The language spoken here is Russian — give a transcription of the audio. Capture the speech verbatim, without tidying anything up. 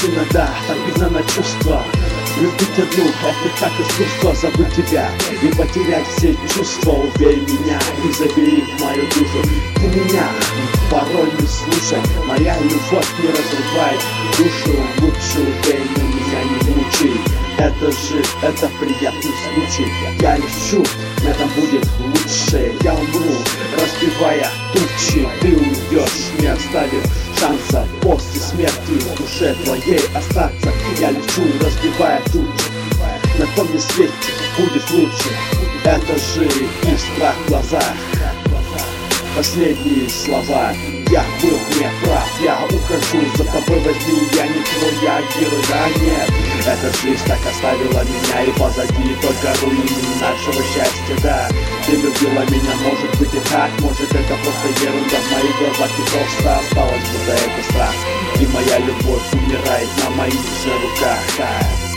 иногда так видно на чувства. Любить одну, это как искусство, забыть тебя и потерять все чувства. Убей меня и забери мою душу. Ты меня порой не слушай, моя любовь не разрывает душу. Лучше убей, но меня не мучай. Это же, это приятный случай. Я лечу, это будет лучше. Я умру, разбивая тучи. Ты уйдешь, не оставив шанса после смерти в душе твоей остаться. Я лечу, разбивая тучи. На том не свете будет лучше. Это же искра в глазах. Последние слова. Я был не прав, я ухожу за тобой, возьми, я не твоя героиня. Эта жизнь так оставила меня, и позади только руины нашего счастья, да. Ты любила меня, может быть и так, может это просто ерунда. В моих глазах ты просто осталась, будто это страх. И моя любовь умирает на моих же руках.